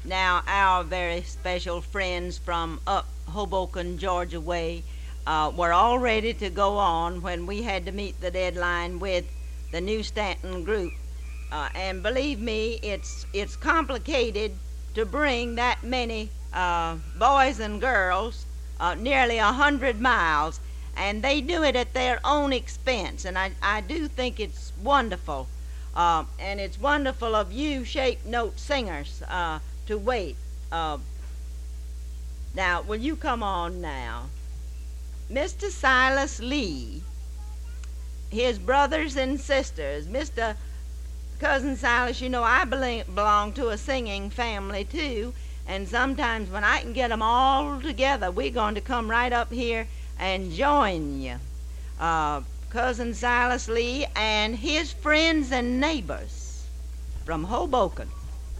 Now, our very special friends from up Hoboken, Georgia way, were all ready to go on when we had to meet the deadline with the New Stanton group. And believe me, it's complicated to bring that many boys and girls nearly 100 miles, and they do it at their own expense, and I do think it's wonderful. And it's wonderful of you shaped note singers to wait. Now, will you come on now? Mr. Silas Lee, his brothers and sisters, Mr. Cousin Silas, you know I belong to a singing family too, and sometimes when I can get them all together, we're going to come right up here and join you. Cousin Silas Lee and his friends and neighbors from Hoboken.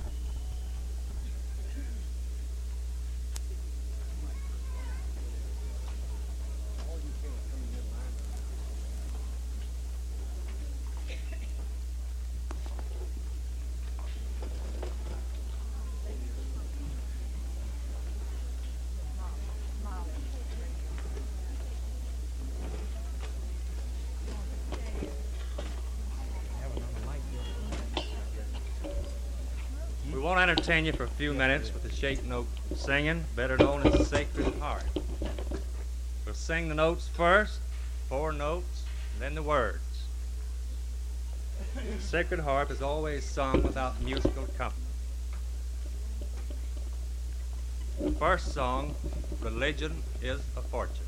We want to entertain you for a few minutes with the shape note singing, better known as the Sacred Harp. We'll sing the notes first, 4 notes, and then the words. The Sacred Harp is always sung without musical accompaniment. The first song, Religion is a Fortune.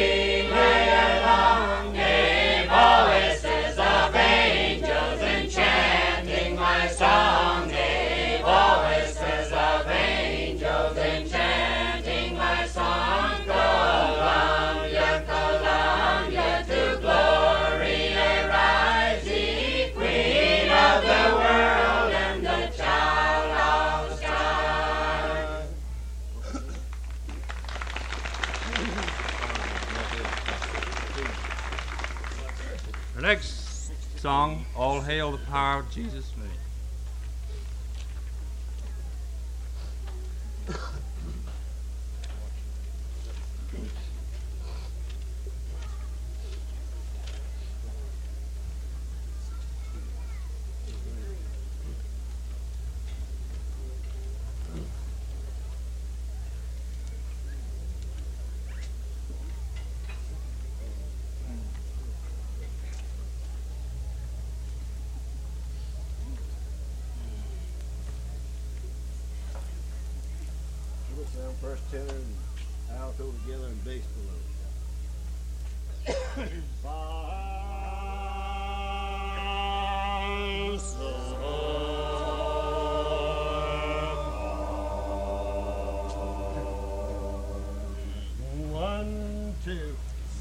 Voices of angels enchant. song, All Hail the Power of Jesus' Name. Sound first tenor and alto together and bass below. 1, 2.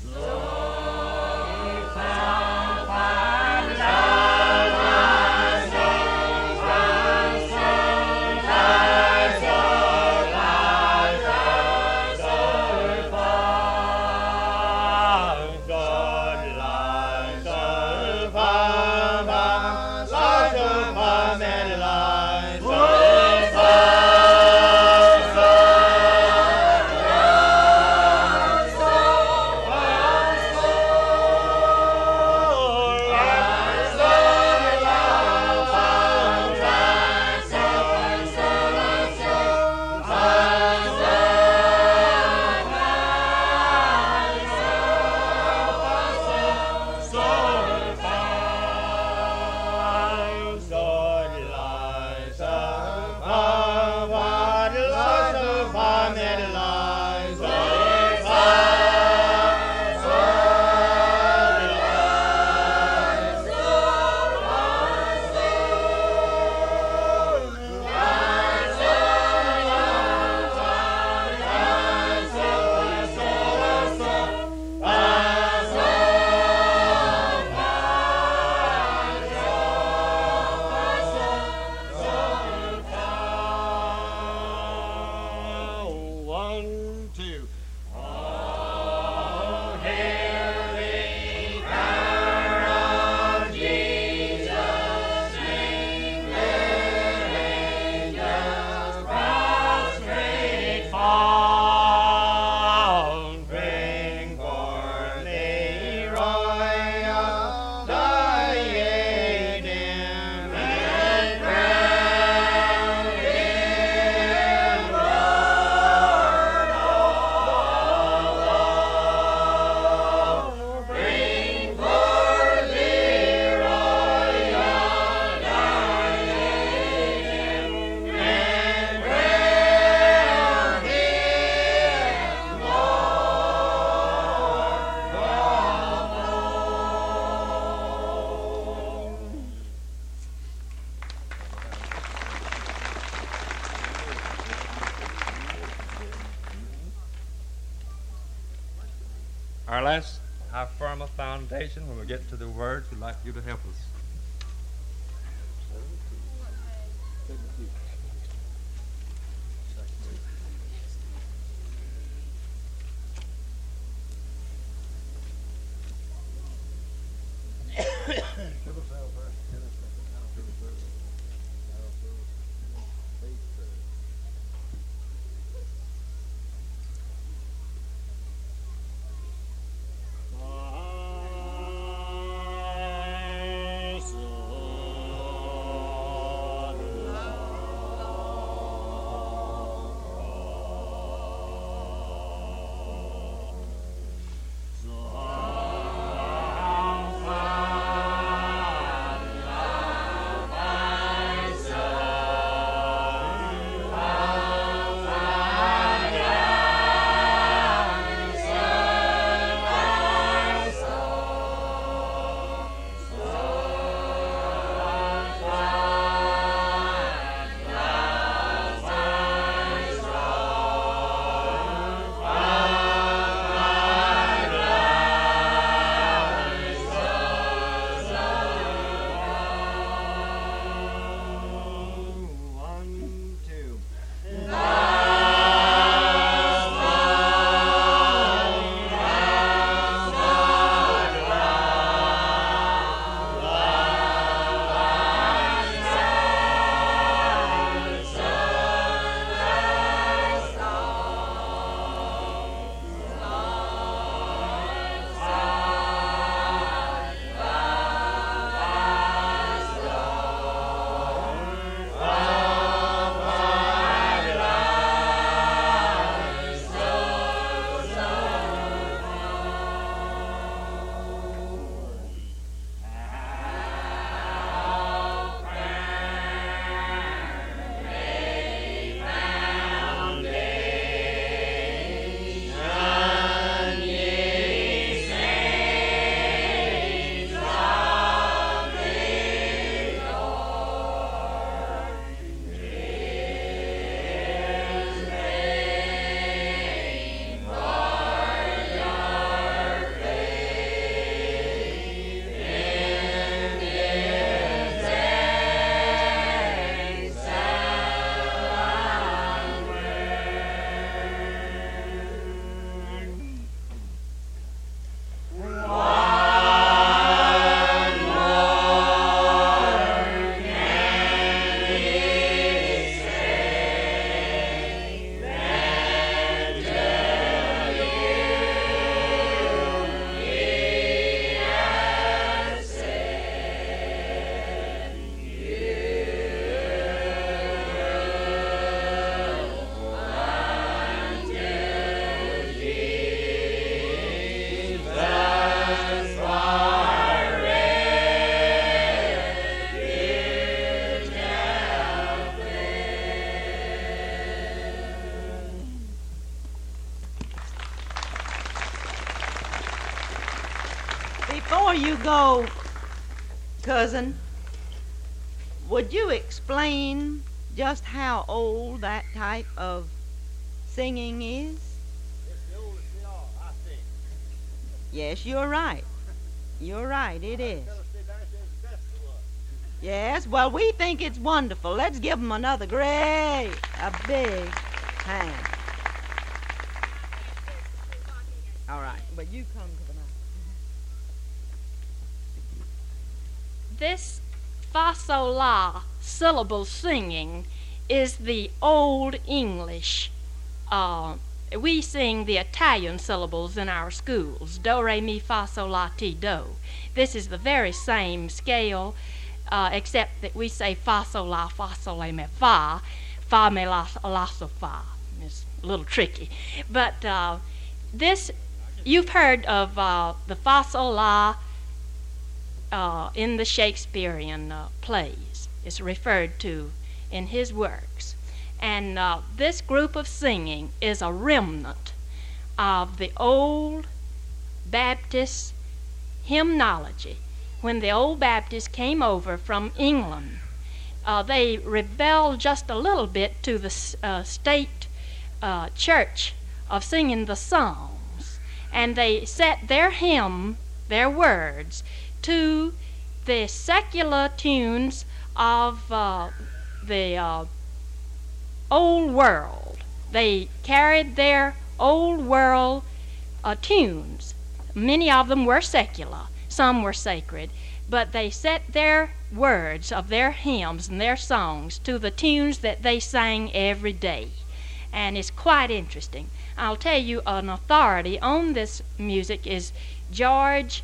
Our last, how firm a foundation. When we get to the words, we'd like you to help us. before you go, cousin, would you explain just how old that type of singing is? It's the oldest they are, I think. Yes, you're right. You're right, it is. Tennessee Nurse is the best of us. Yes, well, we think it's wonderful. Let's give them a big hand. All right, but you come to the mic. This fa sol la syllable singing is the old English. We sing the Italian syllables in our schools, do, re, mi, fa, sol, la, ti, do. This is the very same scale, except that we say fa, sol, la, mi, fa, mi, la, so, fa. It's a little tricky. But this, you've heard of the fa, sol, la in the Shakespearean plays. It's referred to in his works. And this group of singing is a remnant of the old Baptist hymnology. When the old Baptists came over from England, they rebelled just a little bit to the state church of singing the Psalms. And they set their hymn, their words, to the secular tunes of the old world. They carried their old world tunes. Many of them were secular, some were sacred, but they set their words of their hymns and their songs to the tunes that they sang every day. And it's quite interesting. I'll tell you, an authority on this music is George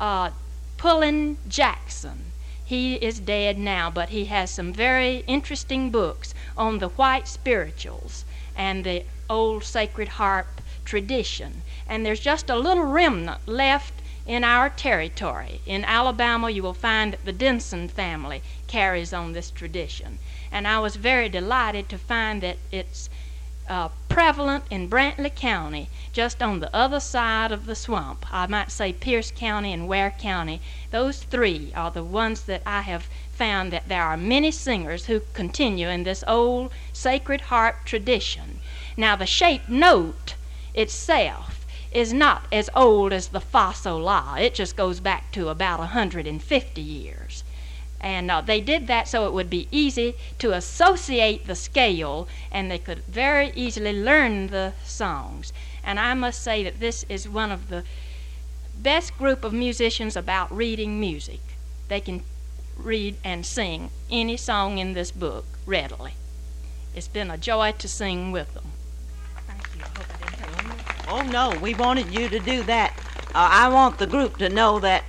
Pullen Jackson. He is dead now, but he has some very interesting books on the white spirituals and the old Sacred Harp tradition. And there's just a little remnant left in our territory. In Alabama, you will find that the Denson family carries on this tradition. And I was very delighted to find that it's prevalent in Brantley County, just on the other side of the swamp. I might say Pierce County and Ware County. Those three are the ones that I have found that there are many singers who continue in this old Sacred Harp tradition. Now, the shaped note itself is not as old as the fa sol la. It just goes back to about 150 years. And they did that so it would be easy to associate the scale, and they could very easily learn the songs. And I must say that this is one of the best group of musicians about reading music. They can read and sing any song in this book readily. It's been a joy to sing with them. Thank you. I hope I didn't take long. Oh, no, we wanted you to do that. I want the group to know that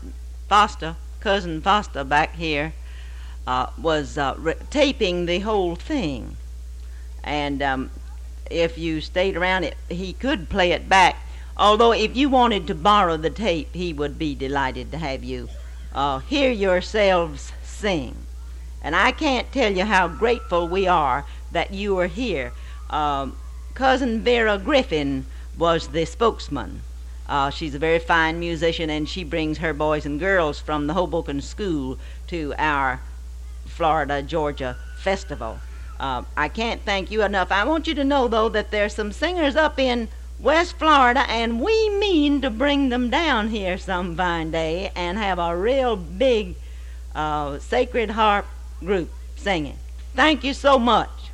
Cousin Foster back here was taping the whole thing. And if you stayed around, he could play it back. Although if you wanted to borrow the tape, he would be delighted to have you hear yourselves sing. And I can't tell you how grateful we are that you are here. Cousin Vera Griffin was the spokesman. She's a very fine musician, and she brings her boys and girls from the Hoboken School to our Florida-Georgia festival. I can't thank you enough. I want you to know, though, that there's some singers up in West Florida, and we mean to bring them down here some fine day and have a real big Sacred Harp group singing. Thank you so much.